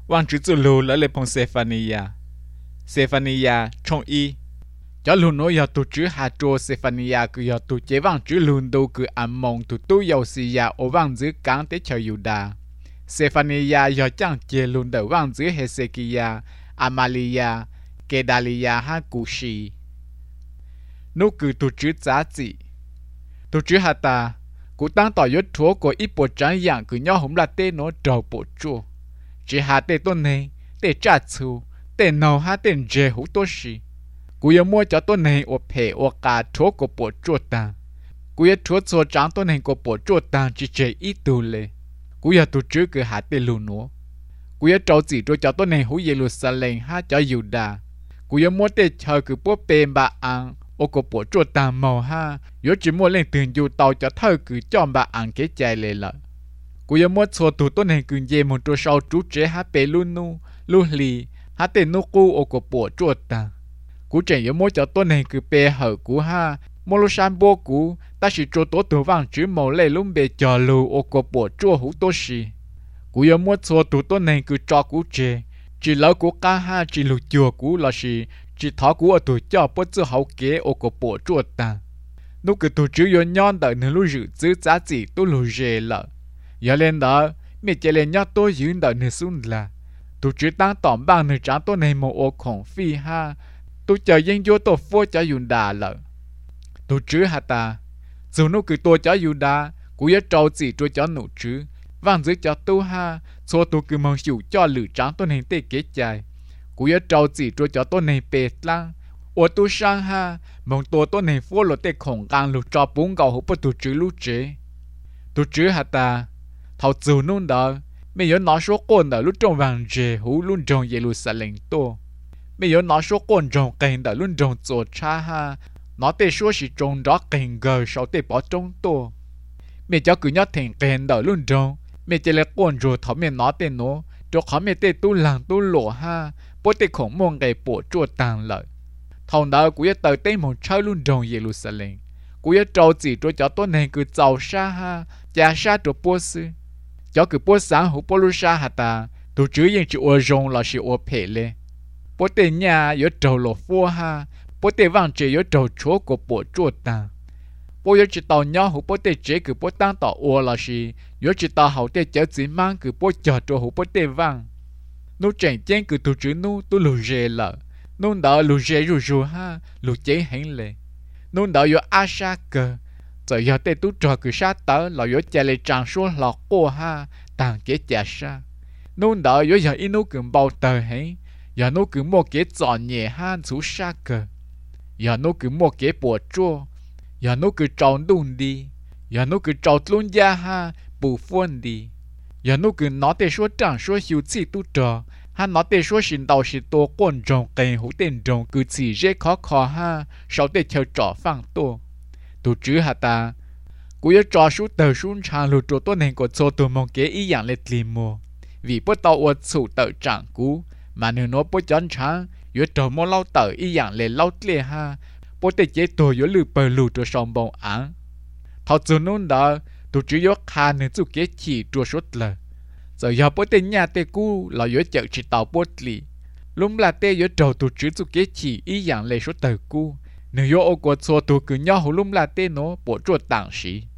Wang chữ lù lỡ lệ phong Stephania trong y cho lù nói giờ tụ chữ hà trô Stephania cứ giờ tụ chế vang chữ lùn đâu cứ ám mong tụ tu yêu si ya ở vang giữ cán tế chờ Yuda Stephania giờ chẳng chế lùn đầu vang giữ Hezekiah Amalia Kedalia ha Cushi nô cứ tụ chữ giá trị tụ chữ hà ta cú tăng tỏ yết chúa của ít bộ trắng dạng cứ nhau không là tên nó trầu bộ chua chỉ hà tên tôn này tên trả chú tên nào ha tên dễ hữu tốt gì cú yêu mua cho tôn này ở phe ở cả chúa của bộ chua ta cú yêu chúa cho trắng tôn này của bộ chua ta chỉ dễ ít tu lệ cú yêu tu chữ cứ hà tên lù nó cú yêu trâu chỉ cho tôn này hữu Jerusalem ha cho Juda cú yêu mua tên chờ cứ bộ bền bà ăn ô cô bộ chuột tàn màu ha yếu chỉ mua lên tiền dù tàu cho thơ cứ chọn bà ăn cái chai lệ lợ cú yếu mua xô tụ tôn hình cứ dê một chỗ sau chú chế hát bê lu nu lu lì hát tên nu cu ô cô bộ chuột tàn cú trẻ yếu mua cho tôn hình cứ bê hở cú ha mua lu san bô cú ta chỉ chỗ tố tụ vàng chữ màu lệ luôn bê chờ lù ô cô bộ chuột hú tô xì cú yếu mua xô tụ tôn hình cứ cho cú chế chỉ lỡ cú ca ha chỉ lù chùa cú là xì chỉ tháo cú ở tuổi cho bớt chữ hậu kế ở cổ bộ chuột ta lúc cái tuổi chữ yon nhon đợi nên lúc dự chữ giá trị tôi lù dễ lợ giờ lên đó mẹ chỉ lên nhon tôi giữ đợi nên xuống là tuổi chữ tăng tỏm bằng nên trả tôi này một ô khổng phi ha tôi chờ dân vô tôi phô cho dùng đà lợ tuổi chữ hả ta dù lúc cái tôi cho dùng đà cú yếu trâu chỉ tôi cho nụ chữ vang dưới cho tôi ha số tôi cứ mong chịu cho lử trắng tôi này tê kế chạy cú yếu trâu chỉ cho tôi này bệt lăng ô tu sang ha mong tôi này phô lộ tê khổng càng lục cho bốn gạo hộp tu chữ lú chế tu chữ hả ta thầu dù nôn đó mấy yếu nói số con đó lúc trong vàng dề hú luôn trong Jerusalem tô mấy yếu nói số con trong kênh đó luôn trong chỗ cha ha nó tê số chỉ trong đó kênh gờ sau tê bỏ trong tô mấy cháu cứ nhớ thành kênh đó luôn trong mấy chế lệ con rồi thảo mấy nó tê nó cho khó mấy tê tu làng tu lộ ha bố tê khổng mong ngày bộ chua tàng lợi thằng đó cũng tới tên một chơi luôn trong Jerusalem cũng trâu chỉ cho tôi này cứ giàu xa ha cha xa cho bố sư cho cứ bố sáng hữu bố lu xa hả ta tụ chứ yên chỉ ô rong là chỉ ô phê lê bố tê nhà yếu trâu lộ phô ha bố tê vang chế yếu trâu chúa của bộ chua tàng bố yếu chỉ tàu nhau hữu bố tê chế cứ bố tăng tàu ô là chỉ yếu chỉ tàu hậu tê chế chỉ mang cứ bố chờ cho hữu bố tê vang nô chèn chén cứ tụ chữ nô tu lù dê lợ nôn đỡ lù dê rù ha lù chế hẹn lệ nôn đỡ yo a sa cờ giờ giờ tê tu trò cứ sa tớ là yo chè lệ tràng số lọt cô ha tàng kế chè sa nôn đỡ yo giờ in nô cứ bao tờ hẹn giờ nô cứ mua kế chọn nhẹ ha chú sa cờ giờ nô cứ mua kế bùa chua giờ nô cứ tròn đun đi giờ nô cứ tròn luôn da ha bù phun đi giờ nô cứ nói tê số tràng số hiếu chi tu trò hắn nói tê số xin đầu xin tô quan trọng cây hữu tên trọng cứ chỉ dễ khó ha sau tê theo trò phang tô tu chữ hả ta cú yếu trò số tờ xuống trang lụt trò tô nên có cho tôi mong kế ý dạng lệ tìm mua vì bố tao ột sủ tờ trạng cú mà nếu nó bố chán trang yếu trò mong lau tờ ý dạng lệ lau lệ ha bố tê chế tôi yếu lử bờ lụt trò sòng bông án thọ dù nôn đó tu chữ yếu khá nên chú kế chỉ trò số lờ giờ giờ bố tê nhà tê cú là yếu chợ chỉ tàu bố lì lúc là tê yếu trầu tu chữ chú kế chỉ ý dạng lệ số tờ cú nếu yếu ô quật xô tu cứ nhau lúc là tê nó bộ chuột tảng sĩ